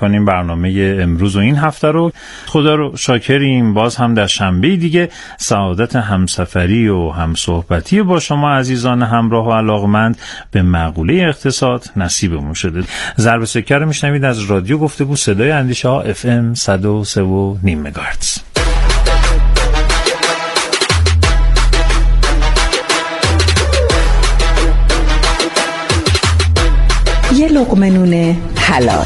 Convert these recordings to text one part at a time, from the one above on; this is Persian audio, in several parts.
کنیم برنامه امروز و این هفته رو. خدا رو شاکریم باز هم در شنبه دیگه سعادت همسفری و همصحبتی با شما عزیزان همراه و علاقمند به مقوله اقتصاد نصیبمون شده. ضرب سکه رو میشنوید از رادیو گفتگو صدای اندیشه ها FM 103.5 مگاهرتز. یه لقمه نون حلال.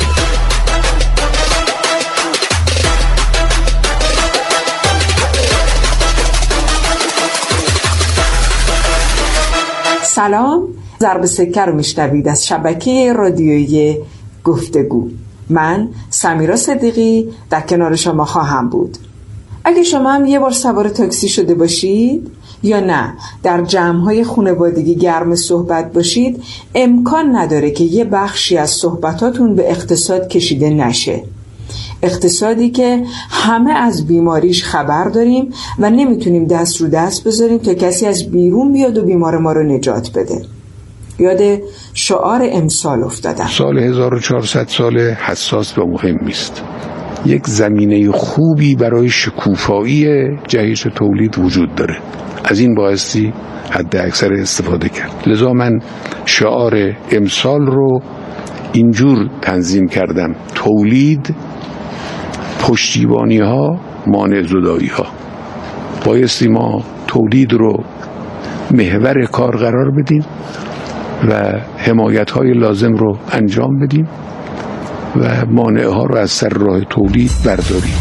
سلام، ضرب سکه رو میشنوید از شبکه رادیویی گفتگو. من سمیرا صدیقی در کنار شما خواهم بود. اگه شما هم یه بار سوار تاکسی شده باشید یا نه در جمع‌های خانوادگی گرم صحبت باشید، امکان نداره که یه بخشی از صحبتاتون به اقتصاد کشیده نشه. اقتصادی که همه از بیماریش خبر داریم و نمیتونیم دست رو دست بذاریم تا کسی از بیرون بیاد و بیمار ما رو نجات بده. یاد شعار امسال افتادم. سال 1400 سال حساس و مهمی است. یک زمینه خوبی برای شکوفایی جهش تولید وجود داره. از این بایستی حد اکثر استفاده کرد. لذا من شعار امسال رو اینجور تنظیم کردم: تولید، پشتیبانی ها، مانع زدایی ها. بایستی ما تولید رو محور کار قرار بدیم و حمایت های لازم رو انجام بدیم و مانع ها رو از سر راه تولید برداریم.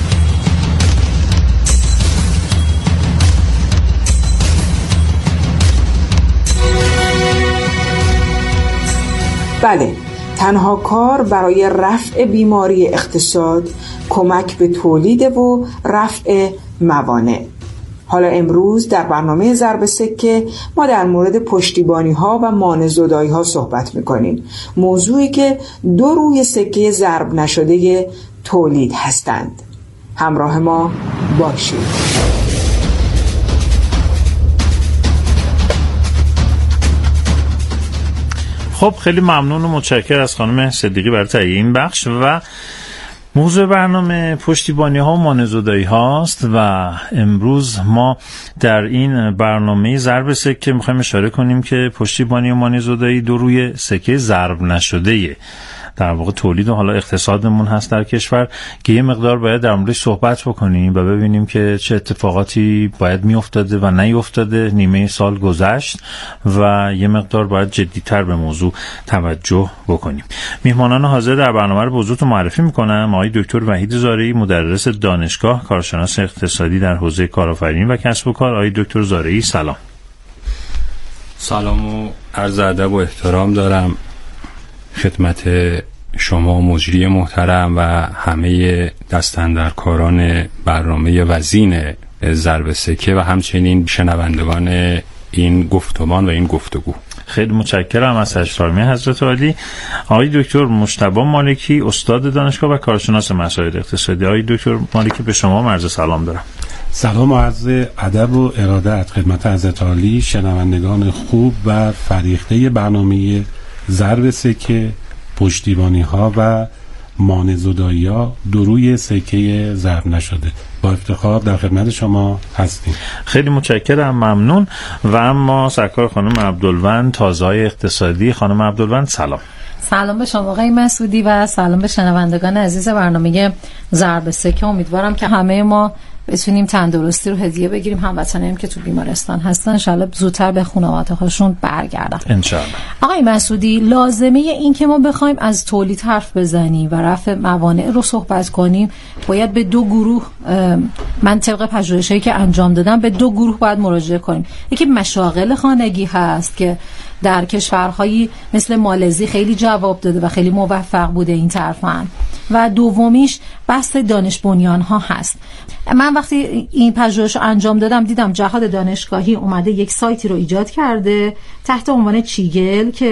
بله، تنها کار برای رفع بیماری اقتصاد کمک به تولید و رفع موانع. حالا امروز در برنامه ضرب سکه ما در مورد پشتیبانی ها و مانع زدایی ها صحبت میکنیم، موضوعی که دو روی سکه ضرب نشده تولید هستند. همراه ما باشید. خب، خیلی ممنون و متشکرم از خانم صدیقی برای تهیه این بخش. و موضوع برنامه پشتیبانی ها و مانع زدایی هاست و امروز ما در این برنامه ضرب سکه میخوایم اشاره کنیم که پشتیبانی و مانع زدایی دو روی سکه ضرب نشده در واقع تولید و حالا اقتصادمون هست در کشور، که یه مقدار باید در موردش صحبت بکنیم و ببینیم که چه اتفاقاتی باید میافتاده و نیافتاده. نیمه سال گذشت و یه مقدار باید جدی‌تر به موضوع توجه بکنیم. میهمانان حاضر در برنامه رو به حضورتون معرفی میکنم. آقای دکتر وحید زارعی، مدرس دانشگاه، کارشناس اقتصادی در حوزه کارآفرینی و کسب و کار. آقای دکتر زارعی سلام. سلام و عرض ادب و احترام دارم خدمت شما مجری محترم و همه دستاندرکاران برنامه وزین ضرب سکه و همچنین شنوندگان این گفتمان و این گفتگو. خیلی متشکرم از تشریف حضرت عالی. آقای دکتر مجتبی مالکی، استاد دانشگاه و کارشناس مسائل اقتصادی. آقای دکتر مالکی، به شما عرض سلام دارم. سلام و عرض ادب و ارادت خدمت حضرت عالی، شنوندگان خوب و فریخته برنامه ضرب سکه، پشتیبانی ها و مانع زدایی ها، دو روی سکه ضرب نشده. با افتخار در خدمت شما هستیم. خیلی متشکرم، ممنون. و اما سرکار خانم عبدالوند، تازه‌های اقتصادی. خانم عبدالوند سلام. سلام به شما آقای مسعودی و سلام به شنوندگان عزیز برنامه ضرب سکه. امیدوارم که همه ما بتونیم تندرستی رو هدیه بگیریم، هموطنانیم که تو بیمارستان هستن ان شاءالله زودتر به خانواده‌هاشون برگردن ان شاءالله. آقای مسعودی، لازمه این که ما بخوایم از تولید حرف بزنیم و رفع موانع رو صحبت کنیم، باید به دو گروه، من طبق پژوهشایی که انجام دادم به دو گروه باید مراجعه کنیم. یکی مشاغل خانگی هست که در کشورهایی مثل مالزی خیلی جواب داده و خیلی موفق بوده این طرفن، و دومیش بحث دانش بنیان ها هست. من وقتی این پژوهش رو انجام دادم دیدم جهاد دانشگاهی اومده یک سایتی رو ایجاد کرده تحت عنوان چیگل که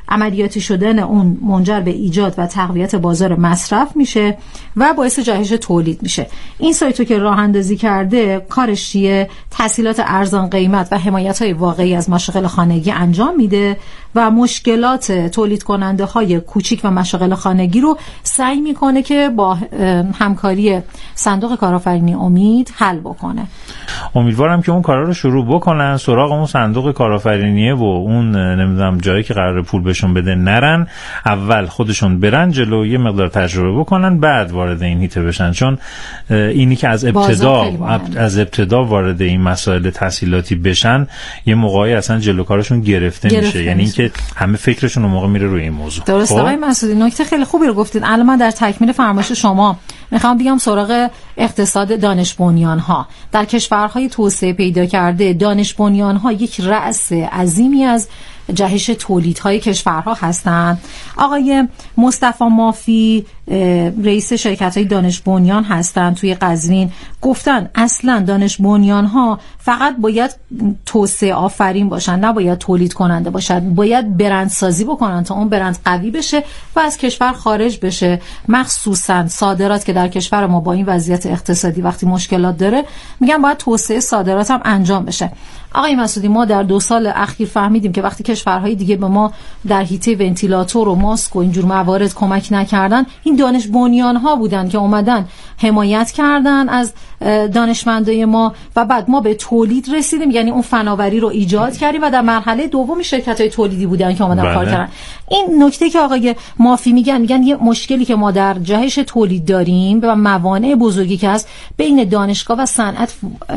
عملیاتی شدن اون منجر به ایجاد و تقویت بازار مصرف میشه و باعث جهش تولید میشه. این سایتو که راه اندازی کرده کارش چیه؟ تسهیلات ارزان قیمت و حمایت‌های واقعی از مشاغل خانگی انجام میده و مشکلات تولید کننده های کوچیک و مشاغل خانگی رو سعی میکنه که با همکاری صندوق کارآفرینی امید حل بکنه. امیدوارم که اون کارا رو شروع بکنن، سراغ اون صندوق کارآفرینیه و اون نمیدونم جایی که قرار پول بهشون بده نرن، اول خودشون برن جلو، یه مقدار تجربه بکنن، بعد وارد این هیته بشن. چون اینی که از ابتدا وارد این مسائل تسهیلاتی بشن، یه موقعی اصلا جلو کارشون گرفته میشه. یعنی اینکه همه فکرشون اون موقع میره روی این موضوع. درست آقای مسعودی، نکته خیلی خوبی رو گفتید. الان من در تکمیل فرمایش شما میخوام بگم سراغ اقتصاد دانش بنیان ها. در کشورهای توسعه پیدا کرده دانش بنیان ها یک رأس عظیمی از جهش تولیدهای کشورها هستند. آقای مصطفی مافی رئیس شرکت‌های دانش بنیان هستند توی قزوین، گفتن اصلا دانش بنیان ها فقط باید توسعه آفرین باشن، نباید تولید کننده باشن، باید برندسازی بکنن تا اون برند قوی بشه و از کشور خارج بشه. مخصوصا صادرات که در کشور ما با این وضعیت اقتصادی وقتی مشکلات داره، میگن باید توسعه صادرات هم انجام بشه. آقای مسعودی، ما در 2 سال اخیر فهمیدیم که وقتی کشورهای دیگه به ما در حیطه ونتیلاتور و ماسک و اینجور موارد کمک نکردن، این دانش بنیان ها بودن که اومدن حمایت کردن از دانشمندای ما و بعد ما به تولید رسیدیم، یعنی اون فناوری رو ایجاد کردیم و در مرحله دومی شرکت‌های تولیدی بودن که اومدن کار کردن. این نکته که آقای مافی میگن یه مشکلی که ما در جهش تولید داریم و موانع بزرگی که هست بین دانشگاه و صنعت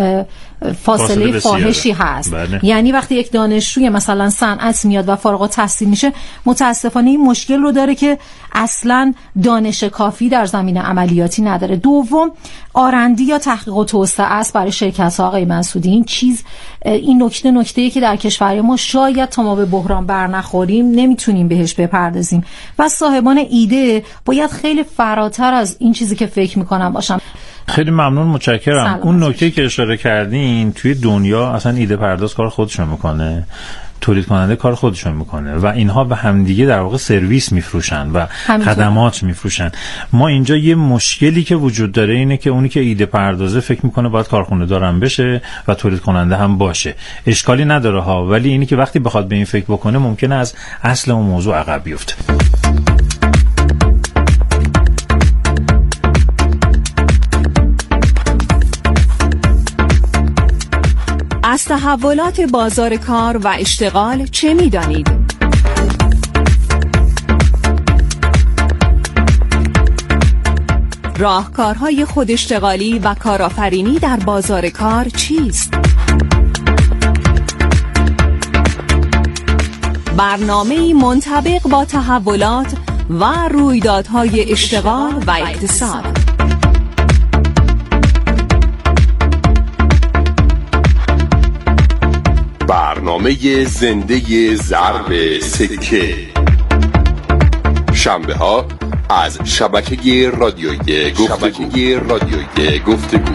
فاصله فاحشی هست. یعنی وقتی یک دانشجوی مثلا صنعت میاد و فارغ التحصیل میشه، متاسفانه این مشکل رو داره که اصلا دانش کافی در زمینه عملیاتی نداره. دوم، آرندی یا تحقیق و توسعه است برای شرکت ها. آقای منصوری، این نکته‌ای که در کشور ما شاید تا ما به بحران برنخوریم نمیتونیم بهش بپردازیم و صاحبان ایده باید خیلی فراتر از این چیزی که فکر میکنن باشن. خیلی ممنون، متشکرم. اون نکته که اشاره کردین، توی دنیا اصلا ایده پرداز کار خودشون میکنه، تولید کننده کار خودشون میکنه و اینها به همدیگه در واقع سرویس میفروشن و خدمات میفروشن. ما اینجا یه مشکلی که وجود داره اینه که اونی که ایده پردازه فکر میکنه باید کارخونه دارم بشه و تولید کننده هم باشه. اشکالی نداره ها، ولی اینی که وقتی بخواد به این فکر بکنه ممکنه از اصل اون موضوع عقب بیفته. از تحولات بازار کار و اشتغال چه می‌دانید؟ راهکارهای خوداشتغالی و کارآفرینی در بازار کار چیست؟ برنامه‌ای منطبق با تحولات و رویدادهای اشتغال و اقتصاد. برنامه زنده ضرب سکه، شنبه ها از شبکه رادیویی گفتگو.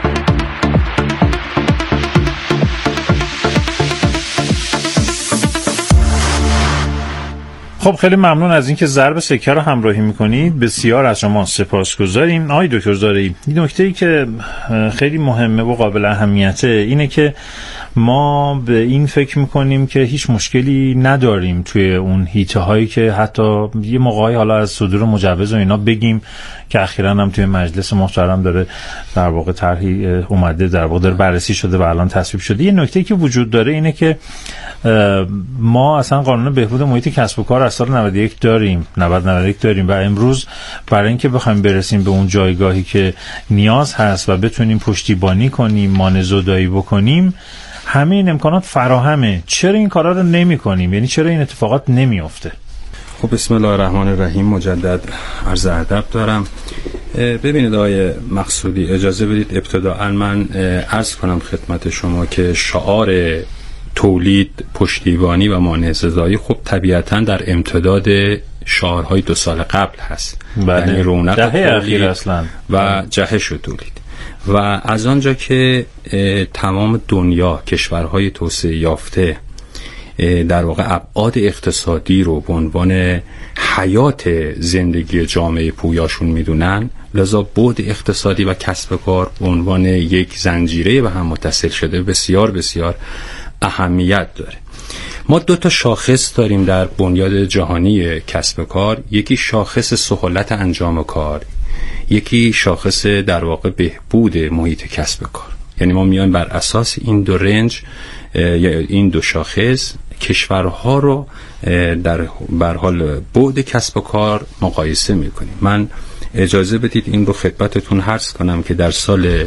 خب خیلی ممنون از اینکه ضرب سکه رو همراهی میکنید. بسیار از شما سپاسگزاریم. آقای دکتر زارعی، این نکته‌ای که خیلی مهمه و قابل اهمیته اینه که ما به این فکر میکنیم که هیچ مشکلی نداریم توی اون حیطه هایی که حتی یه موقعی حالا از صدور مجوز و اینا بگیم که اخیراً هم توی مجلس محترم داره در واقع طرحی اومده، در واقع داره بررسی شده و الان تصویب شده. یه نکته‌ای که وجود داره اینه که ما اصلا قانون بهبود محیط کسب و کار از سال 91 داریم و امروز برای اینکه بخوایم برسیم به اون جایگاهی که نیاز هست و بتونیم پشتیبانی کنیم، مانع‌زدایی بکنیم، همه این امکانات فراهمه. چرا این کارا رو نمی‌کنیم؟ یعنی چرا این اتفاقات نمی‌افته؟ خب بسم الله الرحمن الرحیم. مجدد عرض ادب دارم. ببینید آقای مقصودی، اجازه بدید ابتداءً من عرض کنم خدمت شما که شعار تولید، پشتیبانی و مانع‌زدایی خب طبیعتاً در امتداد شعارهای 2 سال قبل هست. یعنی رونق تولید اصلاً و جهش تولید. و از آنجا که تمام دنیا، کشورهای توسعه یافته در واقع ابعاد اقتصادی رو به عنوان حیات زندگی جامعه پویاشون میدونن، لذا بعد اقتصادی و کسب کار به عنوان یک زنجیره به هم متصل شده بسیار بسیار اهمیت داره. ما 2 شاخص داریم در بنیاد جهانی کسب کار، یکی شاخص سهولت انجام کار، یکی شاخص در واقع بهبود محیط کسب کار. یعنی ما میایم بر اساس این 2 رنج یا این 2 شاخص کشورها رو بر حال بعد کسب و کار مقایسه میکنیم. من اجازه بدید این رو خدمتتون عرض کنم که در سال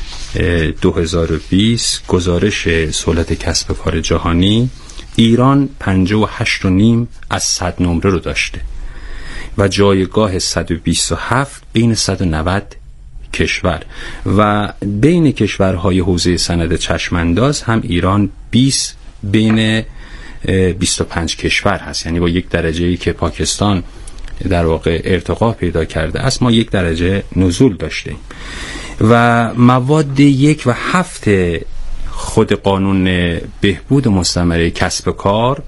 2020 گزارش سهولت کسب و کار جهانی، ایران 58.5 از 100 نمره رو داشته و جایگاه 127 بین 190 کشور و بین کشورهای حوزه سند چشمانداز هم ایران 20 بین 25 کشور هست. یعنی با 1 درجه‌ای که پاکستان در واقع ارتقا پیدا کرده است، ما 1 درجه نزول داشتیم. و مواد 1 و 7 خود قانون بهبود مستمره کسب کار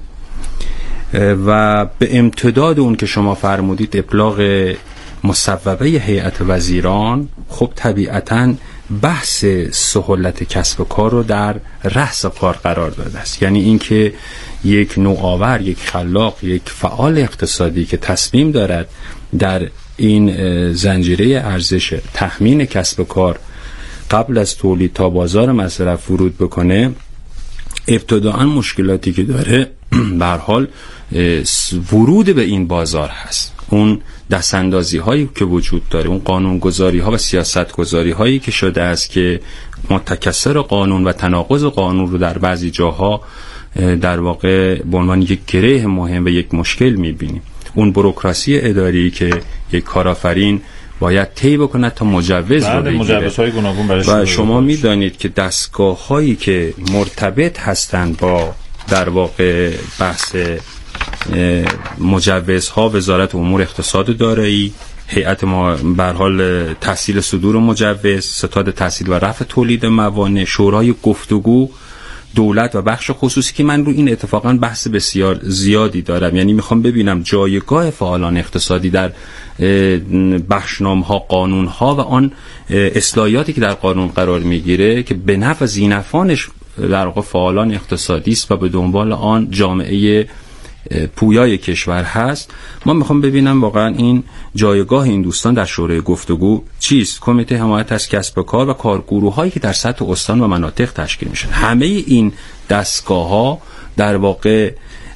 و به امتداد اون که شما فرمودید ابلاغ مصوبه هیئت وزیران، خب طبیعتاً بحث سهولت کسب کار رو در رأس کار قرار داده است. یعنی اینکه یک نوآور، یک خلاق، یک فعال اقتصادی که تصمیم دارد در این زنجیره ارزش تأمین کسب کار قبل از تولید تا بازار مصرف ورود بکنه، ابتداءً مشکلاتی که داره به هر حال ورود به این بازار هست. اون دستاندازی هایی که وجود داره، اون قانون گذاری ها و سیاست گذاری هایی که شده است که متکثر قانون و تناقض قانون رو در بعضی جاها در واقع به عنوان یک گره مهم و یک مشکل میبینیم. اون بوروکراسی اداری که یک کارآفرین باید طی بکند تا مجوز رو بگیره. مجوزهای گوناگون برای و شما میدانید که دستگاه هایی که مرتبط هستند با در واقع بحث مجوزها، وزارت امور اقتصاد و دارایی، هیئت ما به هر حال تحصیل صدور مجوز، ستاد تحصیل و رفع تولید موانع، شورای گفتگو دولت و بخش خصوصی که من رو این اتفاقا بحث بسیار زیادی دارم. یعنی میخوام ببینم جایگاه فعالان اقتصادی در بخشنامه‌ها، قانون‌ها و آن اصلاحاتی که در قانون قرار میگیره که به نفع زینفانش در واقع فعالان اقتصادی است و به دنبال آن جامعه پویای کشور هست. ما میخوام ببینم واقعا این جایگاه این دوستان در شورای گفتگو چیست؟ کمیته حمایت از کسب و کار و کارگروه هایی که در سطح استان و مناطق تشکیل میشن، همه این دستگاه ها در واقع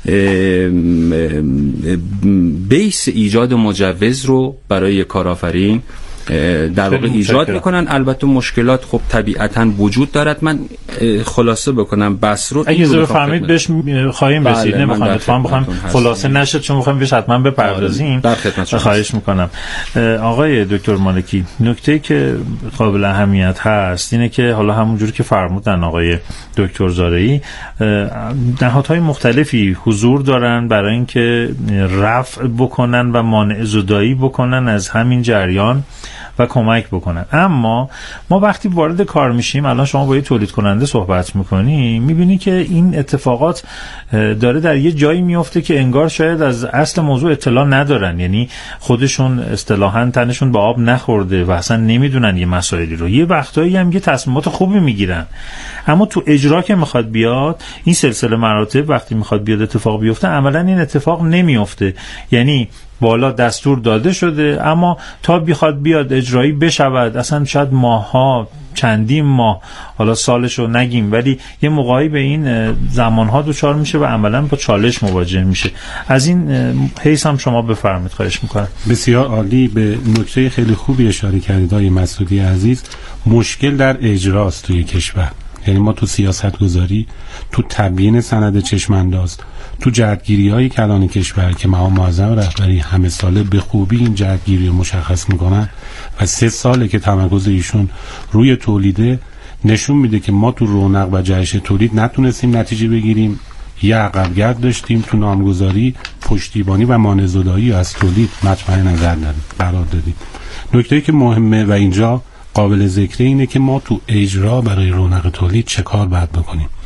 بیس ایجاد مجوز رو برای کارآفرین در واقع ایجاد میکنن. البته مشکلات خب طبیعتاً وجود دارد. من خلاصه بکنم بحث رو. اگه زیر فهمید بهش خواهیم رسید، نمیخوام خلاصه نشه چون میخوام بهش حتما بپردازیم. خواهش میکنم. آقای دکتر مالکی، نکته‌ای که قابل اهمیت هست اینه که حالا همونجوری که فرمودن آقای دکتر زارعی، نهادهای مختلفی حضور دارن برای اینکه رفع بکنن و مانع زدایی بکنن از همین جریان و کمک بکنن. اما ما وقتی وارد کار میشیم، الان شما با یه تولید کننده صحبت میکنی، میبینی که این اتفاقات داره در یه جایی میفته که انگار شاید از اصل موضوع اطلاع ندارن، یعنی خودشون اصطلاحاً تنشون به آب نخورده و اصلا نمیدونن یه مسائلی رو. یه وقتایی هم یه تصمیمات خوبی میگیرن، اما تو اجرا که میخواد بیاد، این سلسله مراتب وقتی میخواد بیاد اتفاق بیفته، عملاً این اتفاق نمیفته. یعنی بالا دستور داده شده، اما تا بخواد بیاد اجرایی بشود اصلا شاید ماها، چندین ماه، حالا سالشو نگیم، ولی یه موقعی به این زمانها دوچار میشه و عملا با چالش مواجه میشه. از این حیث هم شما بفرمایید، خواهش میکنم. بسیار عالی، به نکته خیلی خوبی اشاره کردید آقای مسعودی عزیز. مشکل در اجراست توی کشور. یعنی ما تو سیاست گذاری، تو تبیین سند چشمانداز، تو جهتگیری های کلان کشور که مقام معظم رهبری همه ساله به خوبی این جهتگیری رو مشخص میکنن و 3 ساله که تمرکز ایشون روی تولیده، نشون میده که ما تو رونق و جهش تولید نتونستیم نتیجه بگیریم. یه عقبگرد داشتیم تو نامگذاری، پشتیبانی و مانع‌زدایی از تولید مطمع نظر قرار دادیم. نکته‌ای که مهمه و اینجا قابل ذکر اینه که ما تو اجرا برای رونق تولید چه کار باید بکنیم.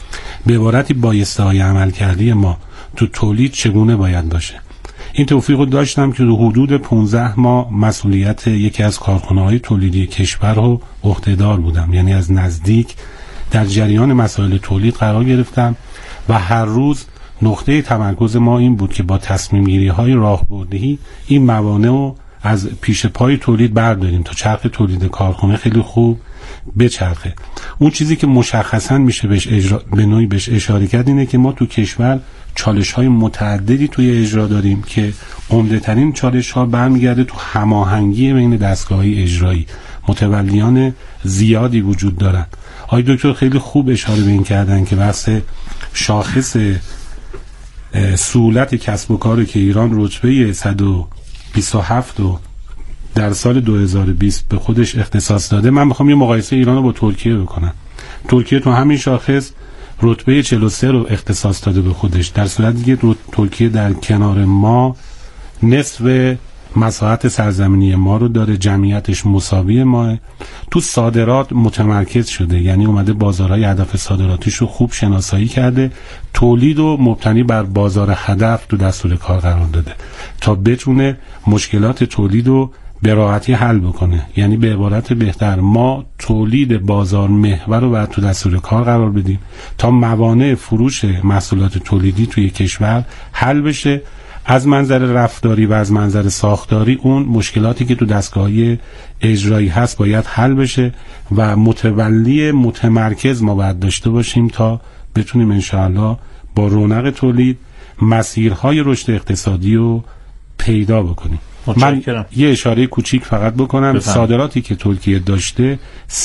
به عبارتی بایسته‌های عملکردی ما تو تولید چگونه باید باشه. این توفیق رو داشتم که تو حدود 15 ماه مسئولیت یکی از کارخانه‌های تولیدی کشور رو عهده‌دار بودم، یعنی از نزدیک در جریان مسائل تولید قرار گرفتم و هر روز نقطه تمرکز ما این بود که با تصمیم‌گیری‌های راهبردی این موانع رو از پیش پای تولید برداریم تا چرخ تولید کارخانه خیلی خوب بچرخه. اون چیزی که مشخصاً میشه به نوعی بهش اشاره کرد اینه که ما تو کشور چالش‌های متعددی توی اجرا داریم که عمده‌ترین چالش‌ها برمیگرده تو هماهنگی بین دستگاه‌های اجرایی. متولیان زیادی وجود دارن. آقای دکتر خیلی خوب اشاره به این کردن که بحث شاخص سهولت کسب و کار که ایران رتبه 127 رو در سال 2020 به خودش اختصاص داده. من میخوام یه مقایسه ایران رو با ترکیه بکنم. ترکیه تو همین شاخص رتبه 43 رو اختصاص داده به خودش، در صورتی که ترکیه در کنار ما نصف مساحت سرزمینی ما رو داره، جمعیتش مساوی ماه، تو صادرات متمرکز شده، یعنی اومده بازارهای هدف صادراتیش رو خوب شناسایی کرده، تولید رو مبتنی بر بازار هدف تو دستور کار قرار داده تا بتونه مشکلات تولید رو به راحتی حل بکنه. یعنی به عبارت بهتر ما تولید بازار محور رو باید تو دستور کار قرار بدیم تا موانع فروش محصولات تولیدی توی کشور حل بشه. از منظر رفتاری و از منظر ساختاری اون مشکلاتی که تو دستگاه‌های اجرایی هست باید حل بشه و متولی متمرکز ما باید داشته باشیم تا بتونیم انشاءالله با رونق تولید مسیرهای رشد اقتصادی رو پیدا بکنیم. من یه اشاره کوچیک فقط بکنم. صادراتی که ترکیه داشته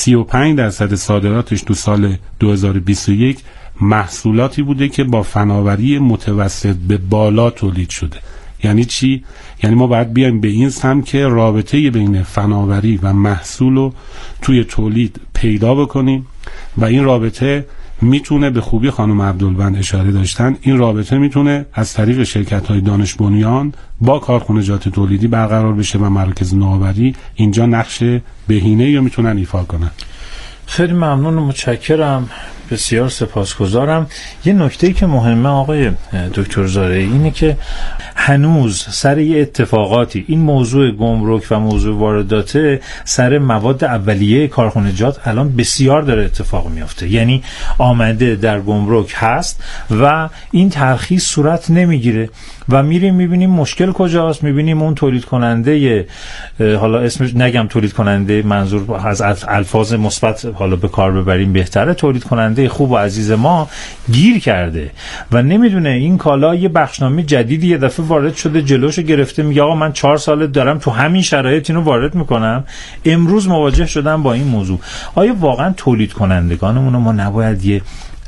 35% صادراتش تو سال 2021 محصولاتی بوده که با فناوری متوسط به بالا تولید شده. یعنی چی؟ یعنی ما باید بیایم به این سمت که رابطه بین فناوری و محصول رو توی تولید پیدا بکنیم و این رابطه میتونه، به خوبی خانم عبدالبند اشاره داشتن، این رابطه میتونه از طریق شرکت‌های دانش بنیان با کارخانجات تولیدی برقرار بشه و مراکز نوآوری اینجا نقش بهینه‌ای رو میتونن ایفا کنن. خیلی ممنون و متشکرم، بسیار سپاسگزارم. یه نکته‌ای که مهمه آقای دکتر زارعی اینه که هنوز سر یه اتفاقاتی این موضوع گمرک و موضوع واردات سر مواد اولیه کارخانجات الان بسیار داره اتفاق میفته. یعنی آمده در گمرک هست و این ترخیص صورت نمیگیره و میریم میبینیم مشکل کجاست. میبینیم اون تولید کننده، حالا اسمش نگم تولید کننده، منظور از الفاظ مثبت حالا به کار ببریم بهتره، تولید کننده خوب و عزیز ما گیر کرده و نمیدونه این کالا یه بخشنامه جدیدی یه دفعه وارد شده، جلوشو گرفته، میگه آقا من 4 ساله دارم تو همین شرایط اینو وارد میکنم. امروز مواجه شدم با این موضوع. آیا واقعا تولید کنندگانمون ما نباید یه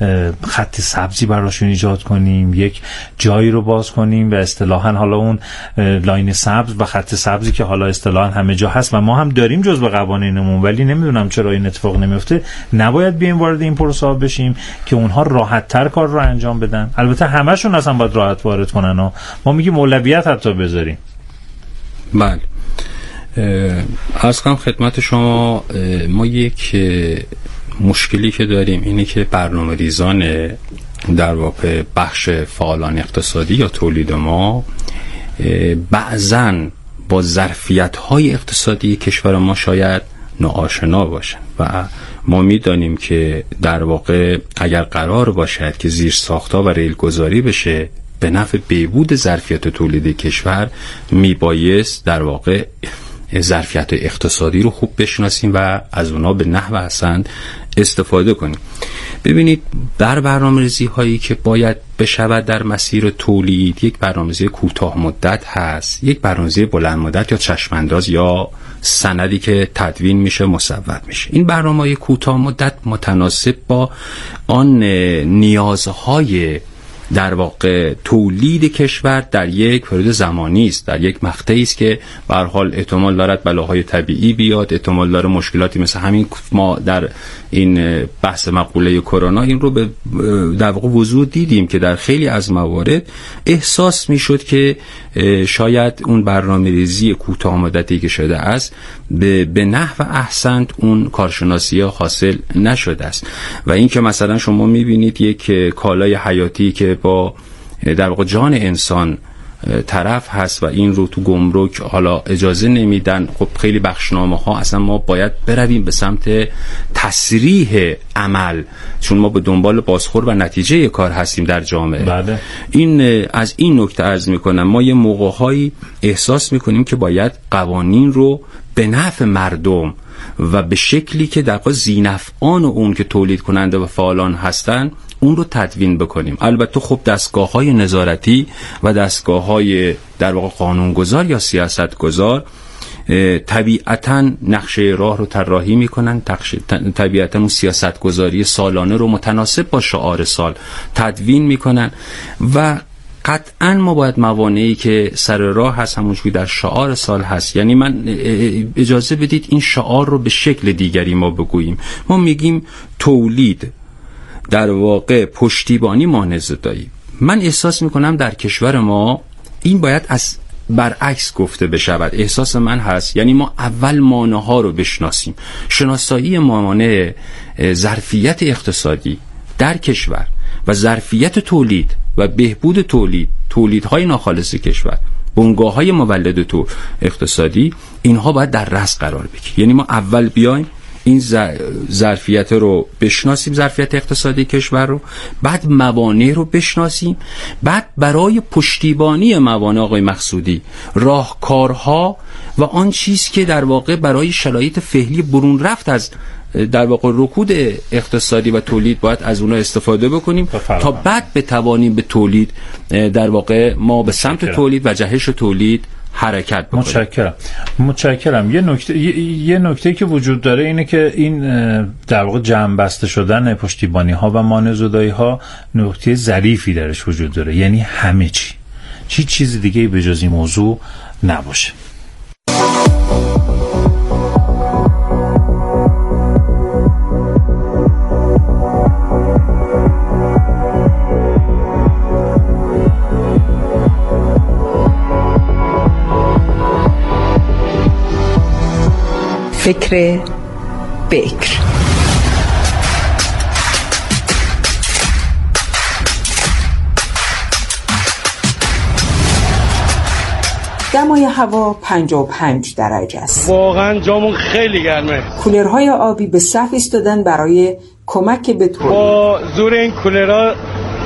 خط سبزی براشون ایجاد کنیم، یک جایی رو باز کنیم و اصطلاحاً حالا اون لاین سبز و خط سبزی که حالا اصطلاحاً همه جا هست و ما هم داریم جزو قوانینمون، ولی نمیدونم چرا این اتفاق نمیفته، نباید بیایم وارد این پروسه ها بشیم که اونها راحت تر کار رو انجام بدن؟ البته همشون اصلا باید راحت وارد کنن و ما میگیم اولویت حتی بذاریم. بله، عرض کنم خدمت شما، ما یک مشکلی که داریم اینه که برنامه ریزان در واقع بخش فعالان اقتصادی یا تولید ما بعضن با ظرفیت‌های اقتصادی کشور ما شاید ناآشنا باشن و ما می‌دانیم که در واقع اگر قرار باشد که زیر ساخت‌ها و ریل گذاری بشه به نفع بهبود ظرفیت تولیدی کشور، میبایست در واقع ظرفیت اقتصادی رو خوب بشناسیم و از اونا به نحو حسن استفاده کنیم. ببینید، در برنامه‌ریزی هایی که باید بشود در مسیر تولید، یک برنامه‌ریزی کوتاه مدت هست، یک برنامه‌ریزی بلند مدت یا چشم‌انداز یا سندی که تدوین میشه مصوب میشه. این برنامه‌های کوتاه مدت متناسب با آن نیازهای در واقع تولید کشور در یک پریود زمانی است، در یک مقطعی است که به هر حال احتمال دارد بلاهای طبیعی بیاد، احتمال داره مشکلاتی مثل همین ما در این بحث مقوله کرونا این رو به در واقع وضوح دیدیم که در خیلی از موارد احساس میشد که شاید اون برنامه‌ریزی کوتاه مدتی که شده است به نحو احسن اون کارشناسی حاصل نشده است و این که مثلا شما میبینید یک کالای حیاتی که با در واقع جان انسان طرف هست و این رو تو گمرک حالا اجازه نمیدن، خب خیلی بخشنامه ها اصلا ما باید برویم به سمت تسریح عمل، چون ما به دنبال بازخورد و نتیجه کار هستیم در جامعه. بله. این از این نکته عرض میکنم، ما یه موقع‌هایی احساس میکنیم که باید قوانین رو به نفع مردم و به شکلی که در واقع ذینفعان اون که تولید کننده و فعالان هستن اون رو تدوین بکنیم. البته خب دستگاه‌های نظارتی و دستگاه‌های در واقع قانونگذار یا سیاستگذار طبیعتاً نقشه راه رو طراحی میکنن، طبیعتاً اون سیاستگذاری سالانه رو متناسب با شعار سال تدوین میکنن و قطعاً ما باید موانعی که سر راه هست همونجوری در شعار سال هست، یعنی من اجازه بدید این شعار رو به شکل دیگری ما بگوییم. ما میگیم تولید، در واقع پشتیبانی، مانع زدایی. من احساس میکنم در کشور ما این باید از برعکس گفته بشود. احساس من هست یعنی ما اول مانع ها رو بشناسیم. شناسایی موانع ظرفیت اقتصادی در کشور و ظرفیت تولید و بهبود تولیدهای ناخالص کشور، بنگاه‌های مولد تو اقتصادی، اینها باید در رأس قرار بگیره. یعنی ما اول بیایم این ظرفیت رو بشناسیم، ظرفیت اقتصادی کشور رو، بعد موانع رو بشناسیم، بعد برای پشتیبانی موانع آقای مقصودی راهکارها و آن چیز که در واقع برای شرایط فعلی برون رفت از در واقع رکود اقتصادی و تولید باید از اونها استفاده بکنیم تا بعد بتوانیم به تولید در واقع ما به سمت تولید و جهش تولید حرکت بکنیم. متشکرم. یه نکته که وجود داره اینه که این در واقع جمع بسته شدن پشتیبانی ها و مانع زدایی ها نکته ظریفی درش وجود داره، یعنی همه چی چیز دیگه به جز این موضوع نباشه. فکر بکر. دمای هوا 55 درجه است. واقعا جامون خیلی گرمه. کولرهای آبی به صف ایستادن برای کمک به تولید. با زور این کولرها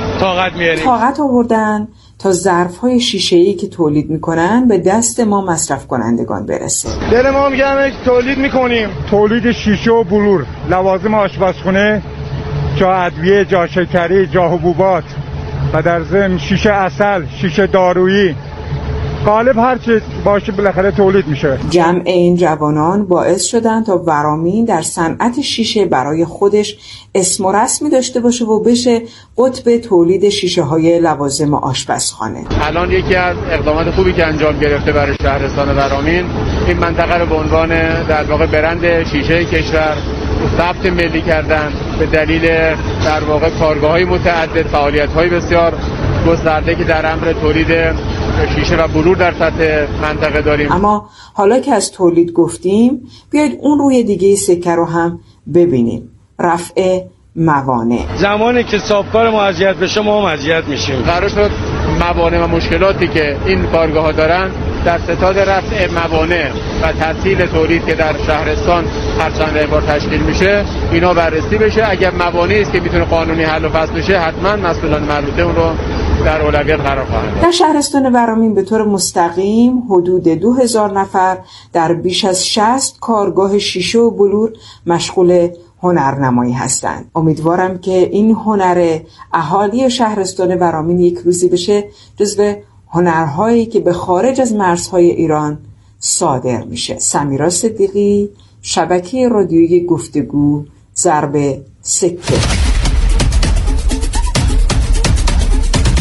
طاقت آوردن تا ظرف‌های شیشه‌ای که تولید می‌کنن به دست ما مصرف کنندگان برسه. دل ما میگم تولید می‌کنیم. تولید شیشه و بلور، لوازم آشپزخونه، جا ادویه، جا شکری، جا حبوبات و در ضمن شیشه عسل، شیشه دارویی، غالب هر چیز باشه بالاخره تولید میشه. جمع این جوانان باعث شدن تا ورامین در صنعت شیشه برای خودش اسم و رسمی داشته باشه و بشه قطب تولید شیشه های لوازم آشپزخانه. الان یکی از اقدامات خوبی که انجام گرفته برای شهرستان ورامین این منطقه رو به عنوان در واقع برند شیشه کشور ثبت ملی کردن به دلیل در واقع کارگاه‌های متعدد، فعالیت‌های بسیار گسترده که در امر تولید شیشه و بلور در سطح منطقه داریم. اما حالا که از تولید گفتیم بیاید اون روی دیگه سکه رو هم ببینیم، رفع موانع. زمانی که صاحبکار ما اذیت بشه ما هم اذیت میشیم. قرار شد موانع و مشکلاتی که این کارگاه‌ها دارن در ستاد رفع موانع و تسهیل تولید که در شهرستان هر چند بار تشکیل میشه اینا بررسی بشه. اگر موانعی است که میتونه قانونی حل و فصل بشه حتما مسئولان مربوطه اون رو در اولویت قرار خواهند داد. در شهرستان ورامین به طور مستقیم حدود 2000 نفر در بیش از 60 کارگاه شیشه و بلور مشغول هنرنمایی هستند. امیدوارم که این هنر اهالی شهرستان ورامین یک روزی بشه جزو هنرهایی که به خارج از مرزهای ایران صادر میشه. سمیرا صدیقی، شبکه رادیویی گفتگو، ضرب سکه.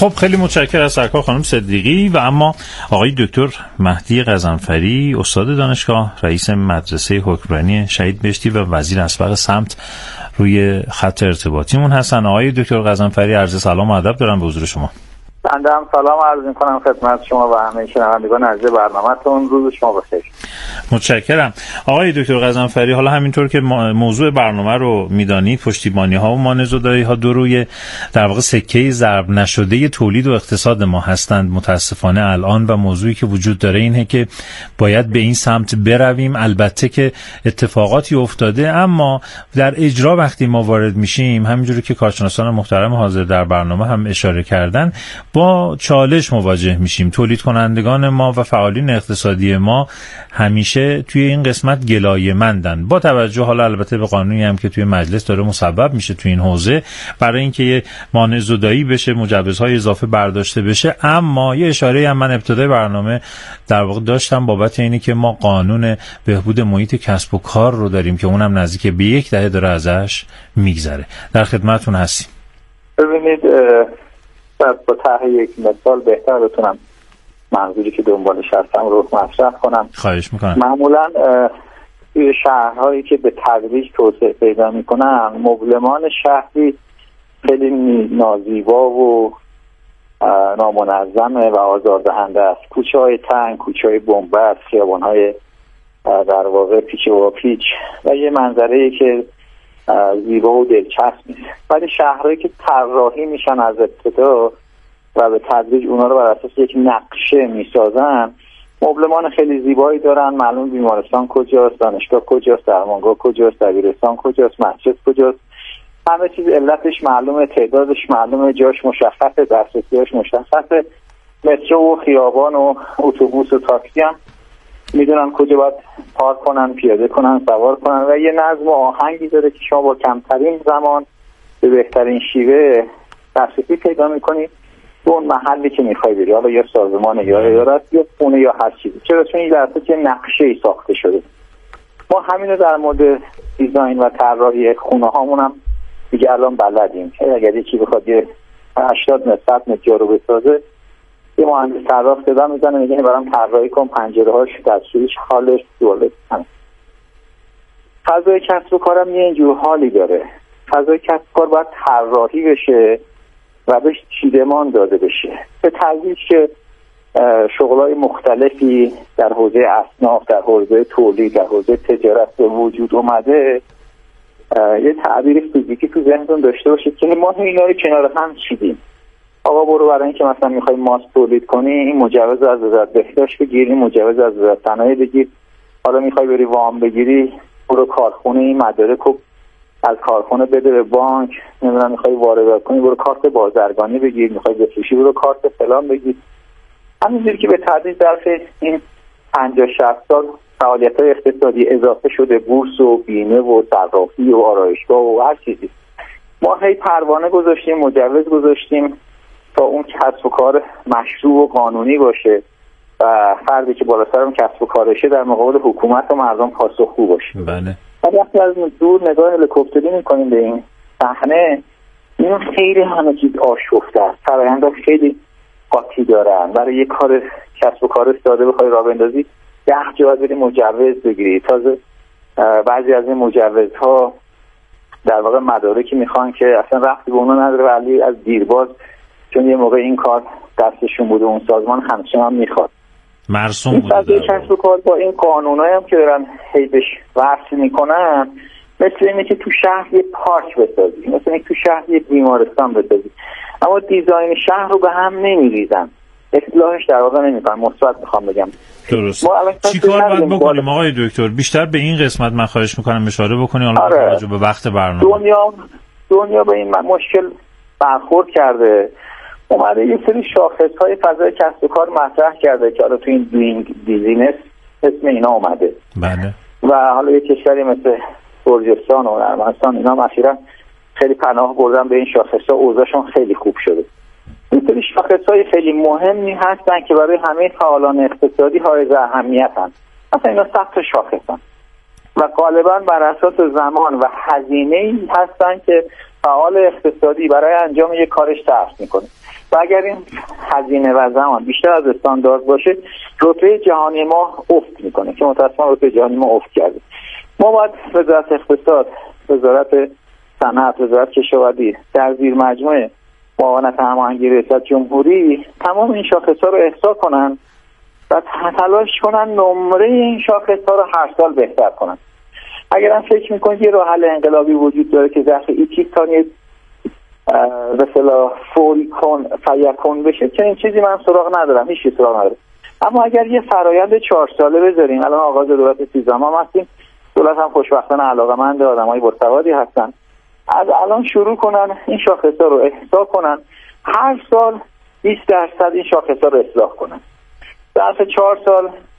خب خیلی متشکرم از سرکار خانم صدیقی. و اما آقای دکتر مهدی غضنفری، استاد دانشگاه، رئیس مدرسه حکمرانی شهید بهشتی و وزیر اسبق سمت روی خط ارتباطیمون هستن. آقای دکتر غضنفری، عرض سلام و ادب دارم به حضور شما. بنده هم سلام عرض می‌کنم خدمت شما و همه شنوندگان عزیز برنامه‌تون. روز شما بخیر. متشکرم. آقای دکتر غضنفری، حالا همینطور که موضوع برنامه رو میدانید، پشتیبانی‌ها و مانع‌زدایی‌ها دو روی در واقع سکه ضرب نشده تولید و اقتصاد ما هستند متاسفانه الان، و موضوعی که وجود داره اینه که باید به این سمت برویم. البته که اتفاقاتی افتاده، اما در اجرا وقتی ما وارد میشیم، همینجوری که کارشناسان محترم حاضر در برنامه هم اشاره کردن، با چالش مواجه میشیم. تولید کنندگان ما و فعالین اقتصادی ما همیشه توی این قسمت گلایه‌مندن، با توجه حالا البته به قانونی هم که توی مجلس داره مصوب میشه توی این حوزه برای اینکه یه مانع زدایی بشه، مجوزهای اضافه برداشته بشه. اما یه اشاره هم من ابتدای برنامه در واقع داشتم بابت اینی که ما قانون بهبود محیط کسب و کار رو داریم که اونم نزدیک به 10 دهه داره ازش میگذره. در خدمتتون هستیم. ببینید، با طرح یک مثال بهتر بتونم منظوری که دنبالش هستم رو مطرح کنم. خواهش میکنم. معمولا توی شهرهایی که به تدریج توسعه پیدا میکنن، مبلمان شهری خیلی نازیبا و نامنظمه و آزاردهنده است. کوچه های تنگ، کوچه های بنبست، خیابان های در واقع پیچ و پیچ و یه منظره که زیبا و دلچسب نیست. ولی شهرهایی که طراحی میشن از ابتدا و به تدریج اونا رو بر اساس یک نقشه میسازن، مبلمان خیلی زیبایی دارن. معلوم بیمارستان کجاست، دانشگاه کجاست، درمانگاه کجاست، دبیرستان کجاست، مسجد کجاست، همه چیز علتش معلومه، تعدادش معلومه، جاش مشخصه، دسترسیش مشخصه. مترو و خیابان و اتوبوس و تاکسی هم میدونن کجا باید پارک کنن، پیاده کنن، سوار کنن و یه نظم و آهنگی داره که شما با کمترین زمان به بهترین شیوه دسترسی پیدا میکنید به اون محلی که میخوای بری، حالا یا سازمان یا اداره یا خونه یا هر چیزی. چرا؟ چون این در که نقشه‌ای ساخته شده. ما همین رو در مورد دیزاین و طراحی خونه هامون هم دیگه الان بلدیم. اگر یکی بخواد یه 80 متر 100 متر جا رو بسازه، یه مهندس طراح صدا میزنه میگه برام طراحی کن، پنجره‌هاش، دستشویش، حالش جالب. فضای کسب و کارم یه اینجور حالی داره. فضای کسب و کار باید طراحی بشه و بهش چیدمان داده بشه. به تدریج که شغلای مختلفی در حوزه اصناف، در حوزه تولید، در حوزه تجارت به وجود اومده، یه تعبیر فیزیکی تو ذهنتون داشته باشید که ما اینا رو کنار هم چیدیم. آقا برو برای اینکه مثلا میخوای ماست تولید کنی، این مجوز از وزارت بهداشت بگیر، این مجوز از وزارت صنایع بگیر. حالا میخوای بری وام بگیری، برو کارخونه این مدارک رو از کارخونه بده به بانک. نمیدونم میخوای واردات کنی، برو کارت بازرگانی بگیر، میخوای بفروشی برو کارت فلان بگیر. همینجوری که به تدریج در این 50-60 سال فعالیت‌های اقتصادی اضافه شده، بورس و بیمه و صرافی و آرایشگاه و هر چیزی، ما هی پروانه گذاشتیم، مجوز گذاشتیم تا اون کسب و کار مشروع و قانونی باشه و فردی که بالا سرم کسب و کارشه در مقابل حکومت و مردم پاسخگو باشه. بله. ولی وقتی از دور نگاه هلیکوپتری می‌کنیم به این صحنه، این خیلی همه چیز آشفته است. فرآیندها خیلی قاطی دارن. برای یک کار کسب و کار ساده بخوای راه بندازی 10 جا باید بری مجوز بگیری. تازه بعضی از این مجوزها در واقع مدارکی میخوان که اصلا ربطی به اونا نداره، ولی از دیرباز چون یه موقع این کار دستشون بوده اون سازمان همچنان میخواد. مرسوم بوده. این کسب و کار با این قانونایی هم که دارن حیبش وصل میکنن، مثل اینه که تو شهر یه پارک بسازی، مثل اینه که تو شهر یه بیمارستان بسازی، اما دیزاین شهر رو به هم نمیریزن، اصلاحش در واقع نمیکنن. مثبت میخوام بگم. درست. چی کار باید بکنیم آقای دکتر؟ بیشتر به این قسمت من خواهش میکنم اشاره بکنی، حالا توجه به وقت برنامه. دنیا به این مشکل برخورد کرده، اومده یه سری شاخص‌های فضای کسب و کار مطرح کرده که حالا تو این دوینگ بیزینس اسم اینا اومده. بله. و حالا یه کشوری مثل گرجستان و ارمنستان اینا اخیراً خیلی پناه بردن به این شاخص‌ها، اوضاعشون خیلی خوب شده. این سری شاخص‌های خیلی مهمی هستن که برای همه فعالان اقتصادی حائز اهمیتن. مثلا اینا 100 تا شاخصن و غالباً بر اساس زمان و هزینه‌ای هستن که فعال اقتصادی برای انجام یک کارش صرف میکنه. و اگر این هزینه و زمان بیشتر از استاندارد باشه رتبه جهانی ما افت میکنه که متأسفانه رتبه جهانی ما افت کرده. ما باید وزارت اقتصاد، وزارت صنعت، وزارت کشاورزی در زیر مجموعه معاونت هماهنگی ریاست جمهوری تمام این شاخص‌ها رو احصا کنن و تلاش کنن نمره این شاخص‌ها رو هر سال بهتر کنن. اگر هم فکر میکنید یه راه حل انقلابی وجود داره که ظرف 20 ثانیه به اصطلاح فوری کن فیکون بشه، چه این چیزی من سراغ ندارم، هیچ سراغ ندارم. اما اگر یه فرایند 4 ساله بذاریم، الان آغاز دولت 13 هم هستیم، دولت هم خوشبختانه علاقه‌مند آدمای باسوادی هستن، از الان شروع کنن این شاخص‌ها رو احصا کنن، هر سال 20% این شاخص‌ها رو اصلاح کنن. ظرف 4 سال